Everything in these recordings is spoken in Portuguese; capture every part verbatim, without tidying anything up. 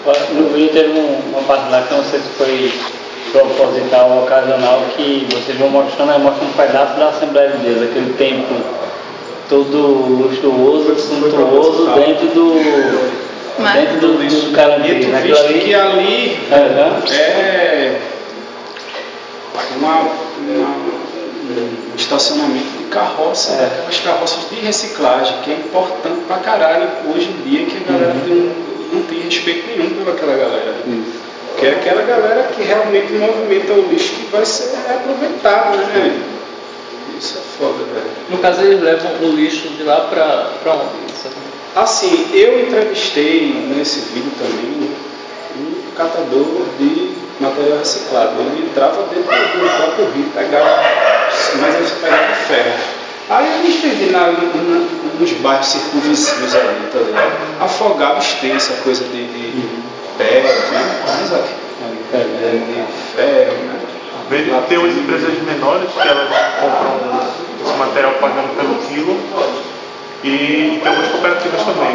No vídeo teve um, uma parte lá que eu não sei se foi proposital ou ocasional, que vocês vão mostrando, mostrando um pedaço da Assembleia de Deus, aquele templo todo luxuoso, suntuoso, dentro do... Mas... dentro do, do, do caranguejo, né? Visto ali, que ali uhum. é uma, uma, um estacionamento de carroça, é. Aquelas carroças de reciclagem, que é importante pra caralho hoje em dia, que a galera uhum. tem, não tem respeito nenhum pelaquela galera. Uhum. Que é aquela galera que realmente movimenta o lixo que vai ser aproveitado, né? Isso é foda, velho. No caso, eles levam o lixo de lá pra, pra onde? Assim, eu entrevistei nesse vídeo também um catador de material reciclado. Ele entrava dentro do próprio rio, pegava, mas ele pegava ferro. Aí ele esteve na, na, nos bairros circunvizinhos ali, tá ligado? Afogava extensa, coisa de, de, de pedra, né? Mas aqui, de ferro, né? Tem umas empresas menores que elas compram esse material pagando pelo quilo. E tem algumas cooperativas também.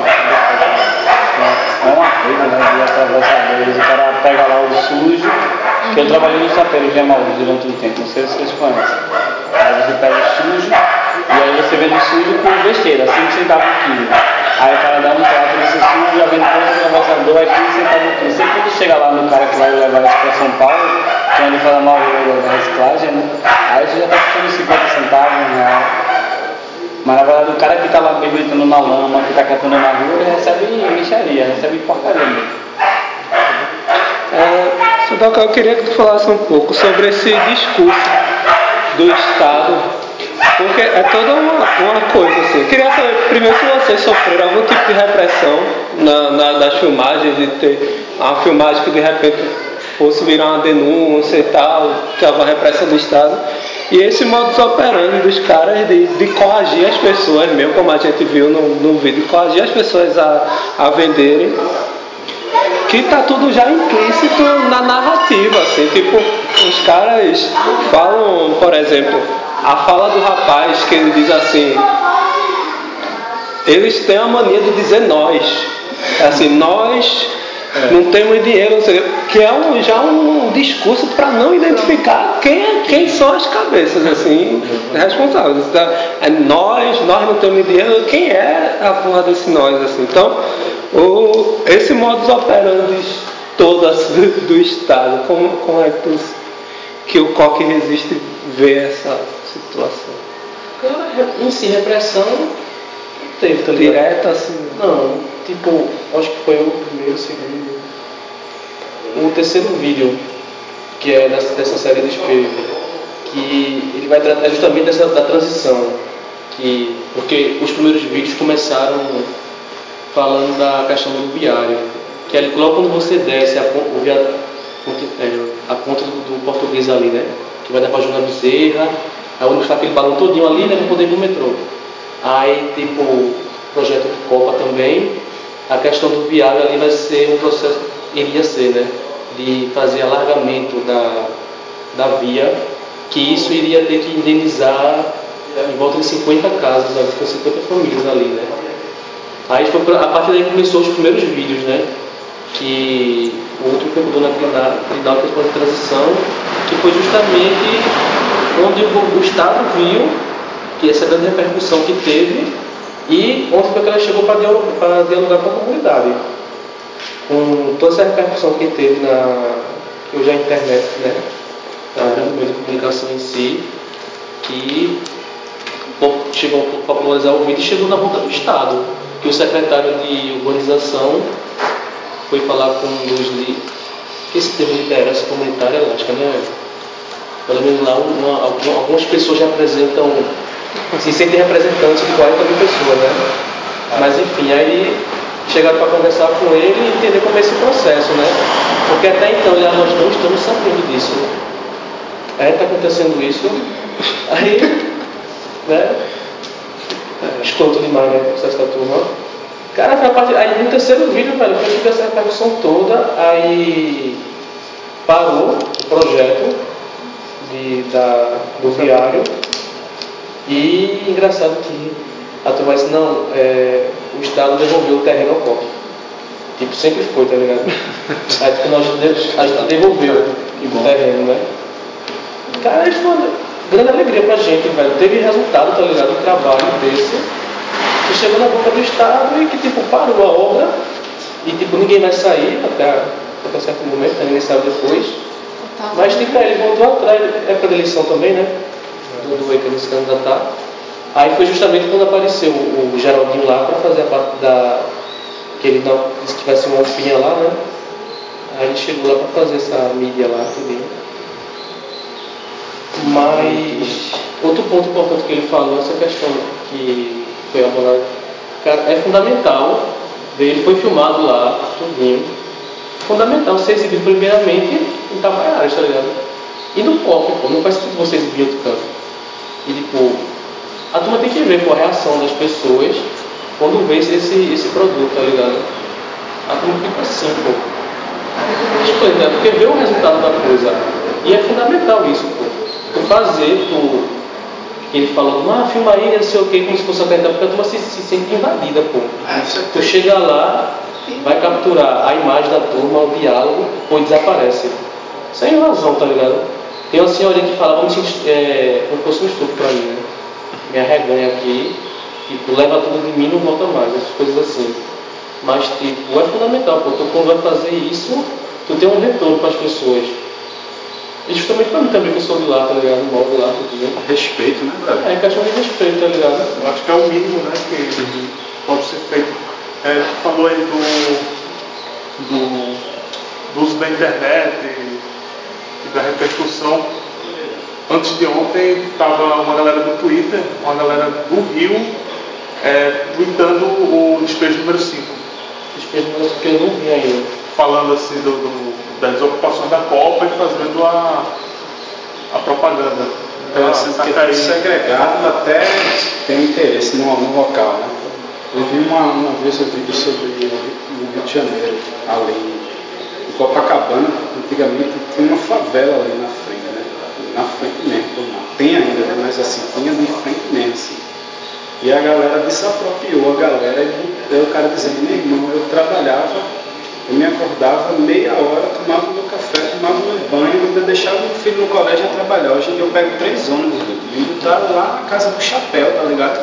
É uma coisa, né, de atravessadores, o cara pega lá o sujo, que eu trabalhei no sapeiro de Jamal durante um tempo, não sei se vocês conhecem. Aí você pega o sujo, e aí você vende o sujo com besteira, cinco centavos por quilo. Aí o cara dá um prato desse sujo, já vende todo o atravessador, aí quinze centavos por quilo. Sempre quando chega lá no cara que vai levar isso para São Paulo, que é onde faz a maioria da reciclagem, né, aí você já está custando cinquenta centavos, um real. Mas na verdade o cara que está lá mesmo entrando na lama, que está catando na rua, ele recebe mixaria, recebe porcaria mesmo. É, Sudoka, eu queria que tu falasse um pouco sobre esse discurso do Estado, porque é toda uma, uma coisa assim. Eu queria saber primeiro se vocês sofreram algum tipo de repressão na, na, nas filmagens, de ter uma filmagem que de repente fosse virar uma denúncia e tal, que é uma repressão do Estado. E esse modus operandi dos caras de, de coagir as pessoas, mesmo como a gente viu no, no vídeo, coagir as pessoas a, a venderem, que está tudo já implícito na narrativa, assim, tipo, os caras falam, por exemplo, a fala do rapaz, que ele diz assim, eles têm a mania de dizer nós, assim, nós... É. Não temos dinheiro, não sei, que é um, já um discurso para não identificar quem, quem são as cabeças assim, responsáveis. É nós, nós não temos dinheiro, quem é a porra desse nós? Assim. Então, o, esse modus operandi todo assim, do, do Estado, como, como é que, tu, que o Coque Resiste vê essa situação? Cara, em si, repressão teve também. Direta assim? Não, tipo, acho que foi o primeiro, o segundo. O terceiro vídeo, que é dessa, dessa série de espelho, que ele vai tratar justamente dessa, da transição. Que, porque os primeiros vídeos começaram falando da questão do viário. Que é logo quando você desce a, o via, a ponta do, do português ali, né? Que vai dar pra Juna Bezerra, aí onde está aquele balão todinho ali, né? Para poder ir pro metrô. Aí, tipo, projeto de Copa também, a questão do viário ali vai ser um processo, iria ser, né, de fazer alargamento da, da via, que isso iria ter que indenizar em volta de cinquenta casas, com cinquenta famílias ali, né. Aí foi a partir daí começou os primeiros vídeos, né, que o último que eu dou na Trinidad, que foi a transição, que foi justamente onde o, o Estado viu que essa grande repercussão que teve e onde foi que ela chegou para dialogar, para dialogar com a comunidade. Com toda essa repercussão que teve na hoje a internet, né? Na meio de comunicação em si, que chegou a popularizar o vídeo e chegou na boca do Estado. Que o secretário de urbanização foi falar com os de. Que esse termo de liderança comunitária, eu acho que né? Pelo menos lá uma, algumas pessoas representam. Se sentem representantes de quarenta mil pessoas, né? Mas enfim, aí chegaram para conversar com ele e entender como é esse processo, né? Porque até então já nós não estamos sabendo disso. Aí está acontecendo isso, aí, né? Escroto demais, né? O processo da turma. Cara, foi a parte. Aí no terceiro vídeo, velho, foi que essa repercussão toda, aí parou o projeto de, da, do viário. E engraçado que a turma disse, não, é, o Estado devolveu o terreno ao Coque. Tipo, sempre foi, tá ligado? Aí tipo, nós a gente devolveu o terreno, né? Cara, isso foi uma grande alegria pra gente, velho. Teve resultado, tá ligado? Um trabalho desse que chegou na boca do Estado e que tipo parou a obra e tipo ninguém vai sair até, até certo momento, né? Ninguém saiu depois. Mas tipo, ele voltou atrás, época da eleição também, né? Do, do Eike se candidatar. Aí foi justamente quando apareceu o, o Geraldinho lá para fazer a parte da. Que ele não disse que tivesse uma alfinha lá, né? Aí ele chegou lá para fazer essa mídia lá, tudo. Mas outro ponto importante que ele falou, essa questão que foi abordada, cara, é fundamental. Ele foi filmado lá, tudinho. Fundamental ser exibido primeiramente em Itabaiaras, tá ligado? E no pop, pô, não faz sentido você exibir outro canto. E tipo, a turma tem que ver pô, a reação das pessoas quando vê esse, esse produto, tá ligado? A turma fica assim, pô. Explica, porque vê o resultado da coisa. E é fundamental isso, pô. Tu fazer, tu. Que ele falou, ah, filma aí, não sei o que, como se fosse a caneta, porque a turma se, se sente invadida, pô. Tu chega lá, vai capturar a imagem da turma, o diálogo, pô, e desaparece. Isso é invasão, tá ligado? Tem uma senhorinha que fala, vamos se, é, como fosse um estupro pra mim, né? Me arreganha aqui, tipo, leva tudo de mim e não volta mais, essas coisas assim. Mas, tipo, é fundamental, pô, tu quando vai fazer isso, tu tem um retorno para as pessoas. E justamente pra mim também, que eu sou de lá, tá ligado? Moro lá, tudo. Respeito, né, velho? É, questão de respeito, tá ligado? Eu acho que é o mínimo, né, que uhum. pode ser feito. É, tu falou aí do, do, do uso da internet e, e da repercussão. Antes de ontem, estava uma galera do Twitter, uma galera do Rio, é, tweetando o despejo número cinco. Despejo número cinco que eu não vi ainda. Falando assim do, do, das ocupações da Copa e fazendo a, a propaganda. Então, assim, porque é segregado até tem interesse no, no local, né? Eu vi uma, uma vez um vídeo sobre o Rio de Janeiro, ali em Copacabana, antigamente tinha uma favela ali na frente, né? Na frente mesmo, tem ainda, né? Mas assim, tinha de frente mesmo, assim. E a galera desapropriou a galera e o cara dizendo, meu irmão, eu trabalhava, eu me acordava meia hora, tomava meu café, tomava meu banho, ainda deixava meu filho no colégio a trabalhar. Hoje em dia eu pego três ônibus, e botaram lá na casa do chapéu, tá ligado?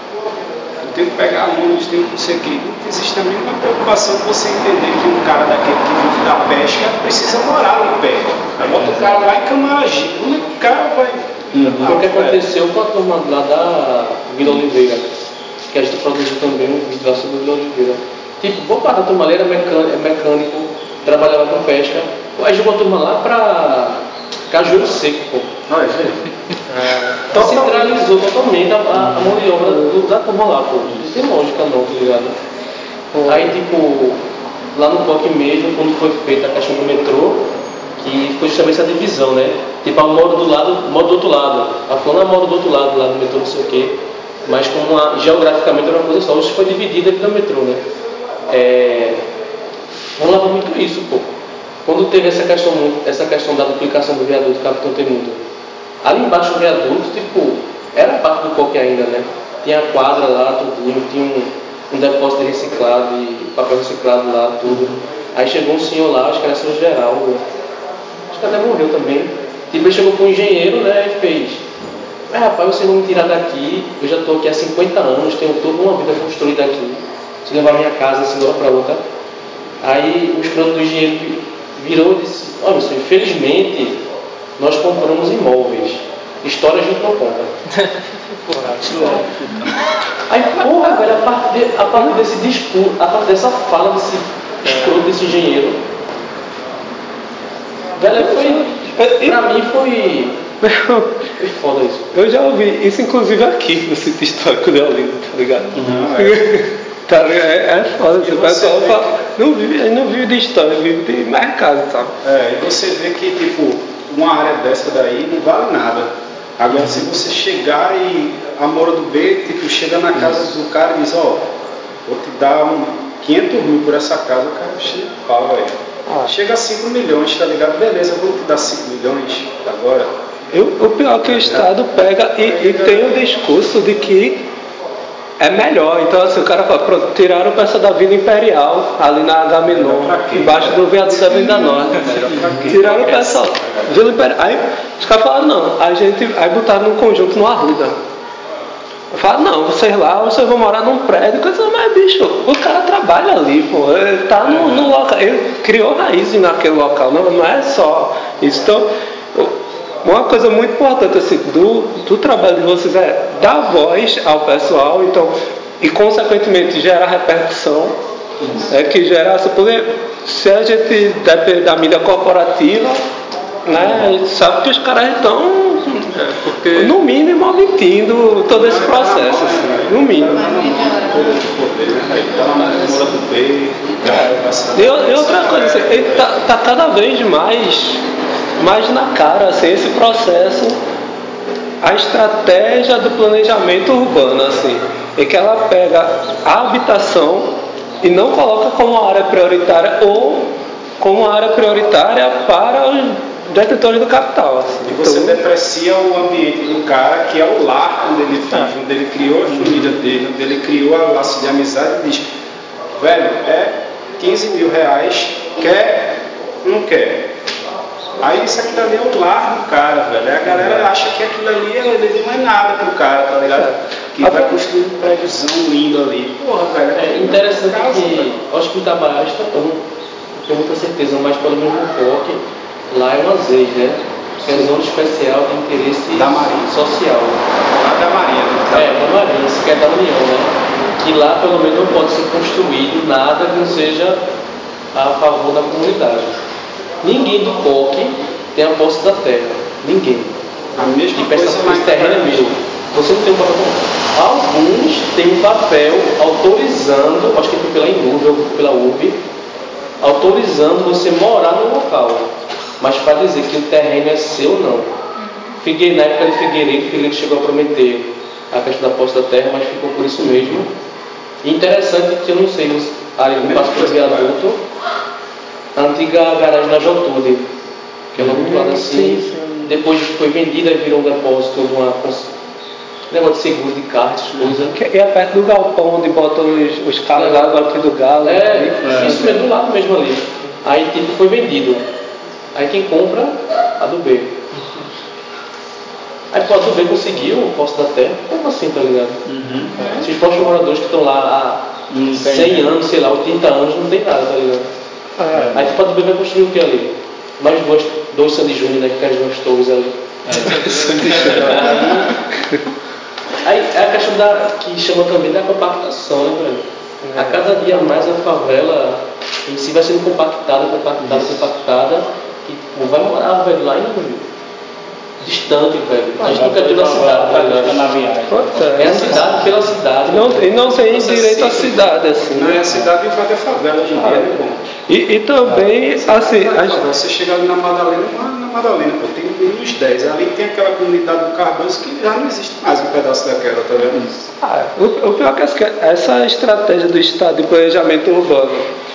Eu tenho que pegar ônibus, tenho que não sei o que. Não existe também uma preocupação de você entender que um cara daquele que vive da pesca precisa morar ali perto. Aí bota o cara lá em Camaragibe, como é que o cara vai... Uhum. Foi o que aconteceu com a turma lá da Vila Oliveira, que a gente produziu também um vídeo lá sobre a Vila Oliveira. Tipo, boa parte da turma ali era mecânico, mecânico trabalhava com pesca. Aí jogou a turma lá pra Cajueiro Seco, pô. Olha, gente. Então centralizou totalmente a, a, a mão de obra do, da turma lá, pô. Não tem lógica não, tá ligado? Aí tipo, lá no P O C mesmo, quando foi feita a questão do metrô, que foi justamente essa divisão, né? Tipo, a moro do lado, moro do outro lado. A fulana mora do outro lado, lá no metrô, não sei o quê. Mas como a, geograficamente era uma coisa só, hoje foi dividida aqui no metrô, né? É, rolava muito isso, pô. Quando teve essa questão, essa questão da duplicação do viaduto Capitão Temudo, ali embaixo do viaduto, tipo, era parte do P O C ainda, né? Tinha a quadra lá, tudinho, tinha um, um depósito de reciclado, de papel reciclado lá, tudo. Aí chegou um senhor lá, acho que era São Geraldo, acho que até morreu também. Tipo, ele chegou com um engenheiro, né, e fez: mas rapaz, vocês vão me tirar daqui, eu já estou aqui há cinquenta anos, tenho toda uma vida construída aqui, se levar minha casa assim de uma para outra. Aí o escroto do engenheiro virou e disse: olha, senhor, infelizmente nós compramos imóveis, história a gente não conta. Aí, porra, velho, a partir, de, a partir desse discurso, a partir dessa fala desse escroto, desse engenheiro, velho, foi, pra mim foi, foi foda isso. Eu já ouvi isso, inclusive aqui no sítio histórico de Olinda, tá ligado? Não, é. Tá, é, é foda, o pessoal fala, não vive, não vive de história, vive de mercado, sabe? É, e você vê que, tipo, uma área dessa daí não vale nada. Agora, se você chegar e a Moura do B, tipo, chega na casa do cara e diz, ó, vou te dar um quinhentos mil por essa casa, o cara chega e fala, velho. Ah. Chega a cinco milhões, tá ligado? Beleza, eu vou te dar cinco milhões agora. Eu, o pior é que o Estado pega e, e tem o discurso de que é melhor. Então assim, o cara fala, pronto, tiraram o pessoal da Vila Imperial, ali na Agamenon, embaixo do viaduto da Venda Norte. Tiraram o pessoal, Vila Imperial. Aí os caras falaram, não, a gente, aí botaram num conjunto no Arruda. Eu falo, não, vocês lá, vocês vão morar num prédio, coisa, mas bicho, o cara trabalha ali, pô, ele tá no, no local, ele criou raízes naquele local, não, não é só isso. Então, uma coisa muito importante assim, do, do trabalho de vocês é dar voz ao pessoal, então, e consequentemente gerar repercussão, é que gera, porque se a gente depender da mídia corporativa, né, a gente sabe que os caras estão, é, no mínimo, omitindo todo esse processo, assim, no mínimo. E, e outra coisa, assim, ele tá, tá cada vez mais, mais na cara, assim, esse processo, a estratégia do planejamento urbano, assim, é que ela pega a habitação e não coloca como área prioritária ou como área prioritária para os detentores do capital. Assim. E você então, deprecia o ambiente do cara, que é o lar onde ele vive, é. onde ele criou a família dele, onde ele criou a laço de amizade e diz, velho, é quinze mil reais, quer, não quer. Aí isso aqui ali é o lar do cara, velho. Aí a galera acha que aquilo ali ele não é nada pro cara, tá ligado? Que vai construir um prédiozão lindo ali. Porra, velho. É interessante casa, que velho. Acho que o Itabaiana está tão, não tenho muita certeza, mas pelo mesmo foco, lá é uma Z, né? Que é zona especial de interesse da Marinha. social. Lá da Marinha, né? É, da Marinha, isso que é da União, né? Que lá pelo menos não pode ser construído nada que não seja a favor da comunidade. Ninguém do C O C tem a posse da terra. Ninguém. A mesma e pensa que esse terreno é meu. Você não tem um papel. Alguns têm um papel autorizando, acho que foi pela Inurb ou pela U R B, autorizando você morar no local. Mas para dizer que o terreno é seu, não. Figueiredo, na época de Figueiredo, Figueiredo chegou a prometer a questão da posse da terra, mas ficou por isso mesmo. E interessante que eu não sei, ali no passo pelo viaduto, a antiga garagem da Jotude, que é logo do lado assim, depois foi vendida e virou um depósito de uma negócio de seguro de cartas, coisa. Que é perto do galpão onde botam os, os carros lá do Alto do Galo. É, é, isso mesmo, do lado mesmo ali. Aí tipo foi vendido. Aí quem compra, a do B. Aí pô, a do B conseguiu o posse da terra, como assim, tá ligado? Uhum. Esses próprios moradores que estão lá há cem anos, sei lá, oitenta anos, não tem nada, tá ligado? É. Aí tipo a do B vai construir o que ali? Mais duas, dois Sandy Júnior, né, que querem duas torres ali. É, Sandy Júnior. Aí é a questão da, que chama também da compactação, né, velho? É. A cada dia mais a favela em si vai sendo compactada, compactada, Isso. compactada, e pô, vai morar, velho, lá em distante, velho. A gente nunca viu na cidade, velho. É a cidade pela cidade. Não, e não tem direito à cidade, assim. Não, é a cidade invade a favela hoje em dia, né, bom? E, e também, assim... A gente... Você chega ali na Madalena, na Madalena, pô, tem uns dez. Ali tem aquela comunidade do Cardoso que já não existe mais um pedaço daquela, tá vendo? Ah, o, o pior é que essa estratégia do Estado de planejamento urbano,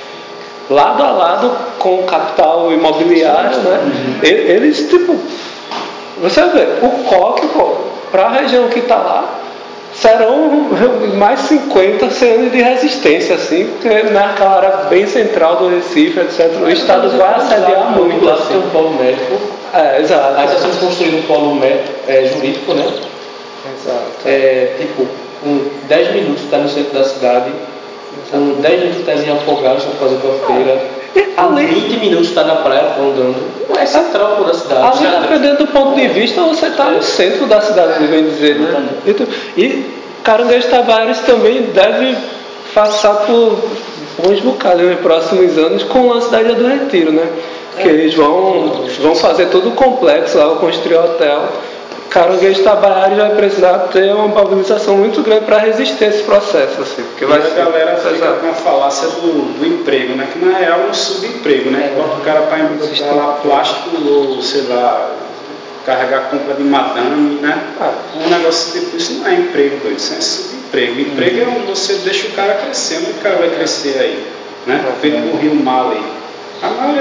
lado a lado com o capital imobiliário, né? Uhum. Eles, tipo... Você vê, o C O C, pô, para a região que está lá, serão mais cinquenta, cem anos de resistência, assim, porque naquela área bem central do Recife, etcétera, o Estado vai assediar muito. Lá assim. tem um polo médico. É, exato. Aí está sendo construído um polo médico, é, jurídico, né? Exato. É, tipo, com dez minutos está no centro da cidade, com dez minutos está em Afogados, para fazer tua feira. Com vinte minutos está na praia andando. É central da cidade. Ali, dependendo do ponto de vista, você está no centro da cidade, bem dizer. Né? E Caranguejo Tavares também deve passar por bons bocados nos próximos anos com o lance da Ilha do Retiro, né? Que eles vão, vão fazer todo o complexo lá, vão construir hotel. Caranguejo Tavares vai precisar ter uma mobilização muito grande para resistir a esse processo, assim, porque e vai a ser galera fica com a falácia do, do emprego, né? Que na real é um subemprego, né? Que bota o cara para embotar lá plástico ou, sei lá, carregar compra de madame, né? Ah. Um negócio tipo, isso não é emprego, doido, isso é subemprego. Emprego uhum. é onde você deixa o cara crescer, onde o cara vai crescer aí, né? Feito por Rio Mal aí. A maioria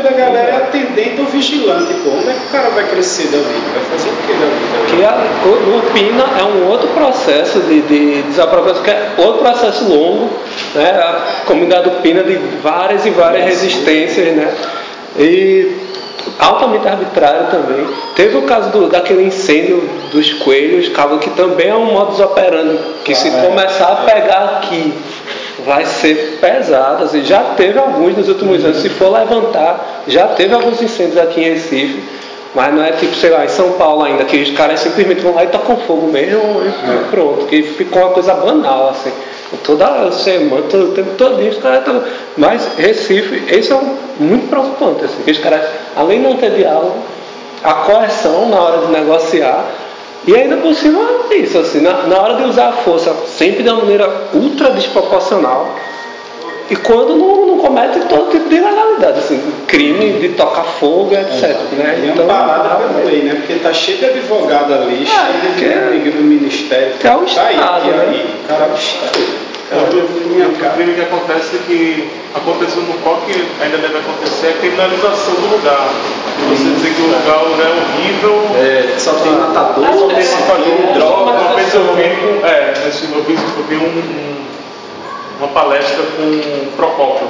da galera é atendente ou vigilante, pô. Onde é que o cara vai crescer da vida? Vai fazer o que da vida? Que a, o, o PINA é um outro processo de, de desapropriação, que é outro processo longo, né? A comunidade do PINA de várias e várias resistências, né? E altamente arbitrário também. Teve o caso do, daquele incêndio dos coelhos, cabo, que também é um modus operandi, que se começar a pegar aqui vai ser pesado, assim, já teve alguns nos últimos anos, se for levantar, já teve alguns incêndios aqui em Recife, mas não é tipo, sei lá, em São Paulo ainda, que os caras simplesmente vão lá e tocam fogo mesmo e pronto, que ficou uma coisa banal, assim, toda semana, todo o tempo todo os caras estão... Mas Recife, isso é muito preocupante, assim, que os caras, além de não ter diálogo, a coerção na hora de negociar, e ainda por cima isso, assim, na, na hora de usar a força, sempre de uma maneira ultra desproporcional, e quando não, não comete todo tipo de ilegalidade, assim, crime de tocar fogo, etcétera. É, né? E então, amparado pela lei, né? Porque tá cheio de advogado ali, é, cheio de do ministério. Que é o tá Estado, aí, né? Aí, cara, é o Estado. É, o crime que acontece é que aconteceu no C O C, ainda deve acontecer, é a criminalização do lugar. E você dizer que o lugar, o lugar é horrível. É, só tem matador, só tem só matador, tem droga. droga. Uma vez eu vi, é, nesse eu vi, eu vi um, um, uma palestra com o Procópio.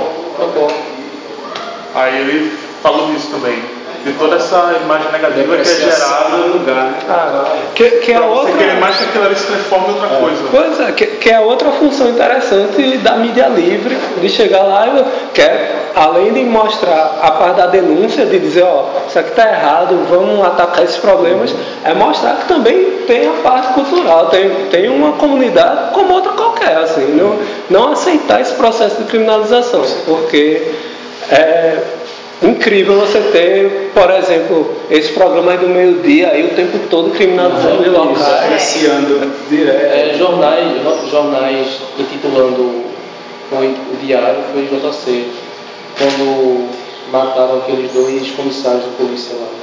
Aí ele falou disso também. De toda essa imagem negativa que é gerada no lugar, né? Ah, que, que é pra você outra... querer mais que aquilo ali se transforme em outra é. coisa. Pois é, que, que é outra função interessante da mídia livre, de chegar lá e que é, além de mostrar a parte da denúncia, de dizer, ó, isso aqui está errado, vamos atacar esses problemas, é mostrar que também tem a parte cultural, tem, tem uma comunidade como outra qualquer, assim, não, não aceitar esse processo de criminalização, porque é incrível você ter, por exemplo, esse programa do meio-dia aí o tempo todo criminalizando os locais. Apreciando direto. É, jornais, jornais intitulando, foi o diário, foi J C, quando mataram aqueles dois comissários de polícia lá.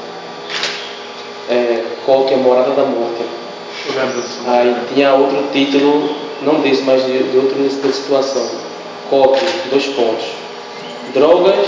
É, qual que é Morada da Morte. Aí tinha outro título, não desse, mas de, de outra situação. Coque, dois pontos. Drogas.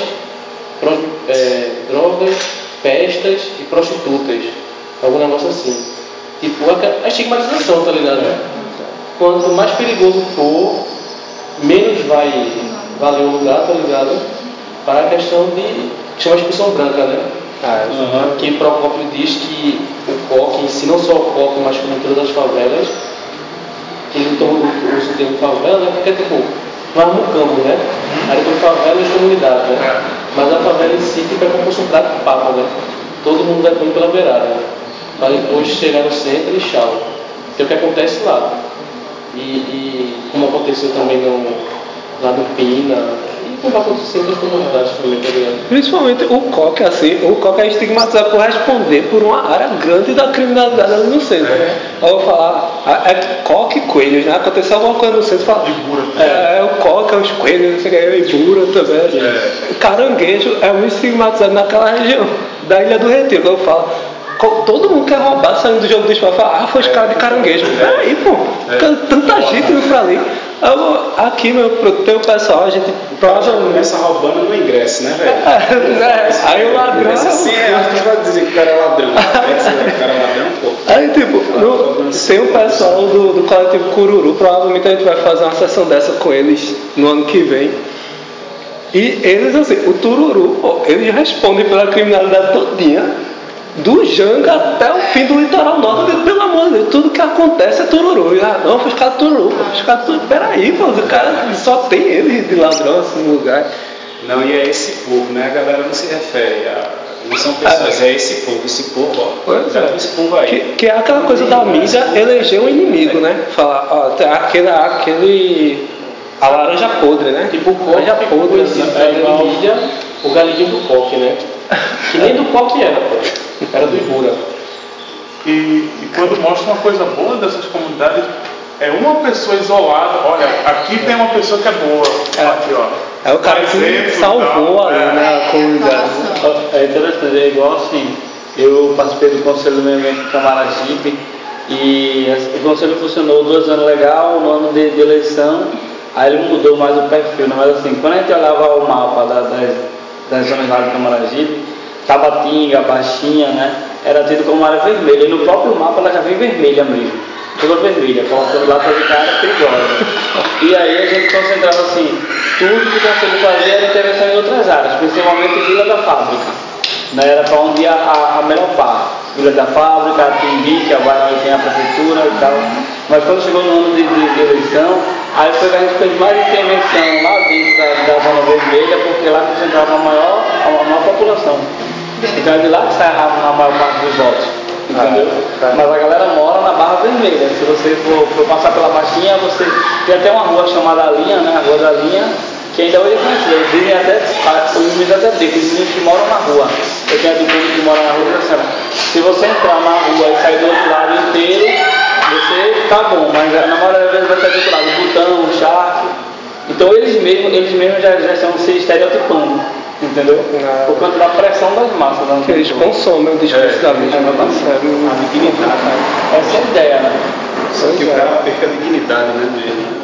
É, drogas, festas e prostitutas, algum negócio assim. Tipo, a, a estigmatização, tá ligado? É. Quanto mais perigoso for, menos vai valer o lugar, tá ligado? Para a questão de, que chama de expulsão branca, né? Ah, uhum. Que Procópio diz que o coque em si, não só o coque, mas como todas as favelas, que ele então usa o termo favela, né? Porque tipo, vai no campo, né? Aí depois favela e comunidade, né? É. Mas a favela em si fica como fosse um prato de papa, né? Todo mundo vai comendo pela beirada, né? Para depois chegar no centro e tchau. Que é o que acontece lá. E, e como aconteceu também no, lá no Pina, e como aconteceu em outras comunidades também, tá ligado? Principalmente o coque, assim, o coque é estigmatizado por responder por uma área grande da criminalidade ali no centro. É. Eu vou falar, é coque e coelhos, né? Aconteceu alguma coisa no centro, fala, é, é o coque, é os coelhos, não sei o que, é o ibura também. É. Caranguejo é muito estigmatizado naquela região da Ilha do Retiro, eu falo. Todo mundo quer roubar saindo do jogo do esporte, fala, ah, foi os caras de caranguejo. Peraí, pô, é. Tanta gente indo pra ali. Eu, aqui, meu, tem o pessoal, a gente provavelmente começa roubando no ingresso, né, velho? É, né? Aí o ladrão. Assim, é, acho que vai dizer que o cara é ladrão. Vai dizer que o cara é ladrão, pô. Aí, tipo, no, tem o pessoal do, do coletivo Cururu, provavelmente a gente vai fazer uma sessão dessa com eles no ano que vem. E eles, assim, o Tururu, pô, eles respondem pela criminalidade todinha. Do Janga até o fim do litoral norte, pelo amor de Deus, tudo que acontece é Tururu. Ah, não, foi os caras Tururu, foi os caras Tururu. Peraí, pô, o cara só tem ele de ladrão assim no lugar. Não, e é esse povo, né? A galera não se refere a. Não são pessoas, é, é esse povo, esse povo, ó. Pois é. Esse povo aí. Que, que é aquela coisa da mídia eleger um inimigo, né? Falar, ó, aquele. aquele a laranja podre, né? Tipo o coque laranja ficou podre, conhecido né? na mídia, o galinho do coque, né? Que nem do coque era, pô. Era do Ibura. E, e quando mostra uma coisa boa dessas comunidades, é uma pessoa isolada. Olha, aqui tem uma pessoa que é boa. É, aqui, ó. É o cara que exemplo, salvou tal, ali, é. né, a comunidade. É interessante, é igual assim, eu participei do conselho do meio ambiente do Camaragibe e o conselho funcionou dois anos legal, no ano de, de eleição, aí ele mudou mais o perfil, né? Mas assim, quando a gente olhava o mapa da, das, das zonas lá de Camaragibe, Tabatinga, Baixinha, né? Era tido como área vermelha. E no próprio mapa ela já vem vermelha mesmo. Toda vermelha, aquela lá para ficar era perigosa. E aí a gente concentrava assim, tudo que o conselho fazia era intervenção em outras áreas, principalmente Vila da Fábrica. Né? Era para onde ia a, a melhor parte. Vila da Fábrica, a Timbi, que é o bairro onde tem a prefeitura e tal. Mas quando chegou no ano de, de, de eleição, aí foi que a gente fez mais intervenção lá dentro da, da zona vermelha, porque lá concentrava a maior, a maior população. Então é de lá que sai a, a maior parte dos votos. Entendeu? Ah, mas a galera mora na Barra Vermelha. Se você for, for passar pela Baixinha, você tem até uma rua chamada Linha, né? A Rua da Linha, que ainda hoje é conhecida. Eles dizem até, os meninos até dizem, eles dizem que moram na rua. Eu tenho a do público que mora na rua, assim, se você entrar na rua e sair do outro lado inteiro, você tá bom, mas na maioria das vezes vai sair do outro lado, o Butão, o Charque. Então eles mesmos, eles mesmos já, já estão se estereotipando. Entendeu? Ah. Por conta da pressão das massas. Que eles consomem o discurso da vida. A dignidade. Essa é a ideia, né? Só que o cara perca a dignidade, né, mesmo.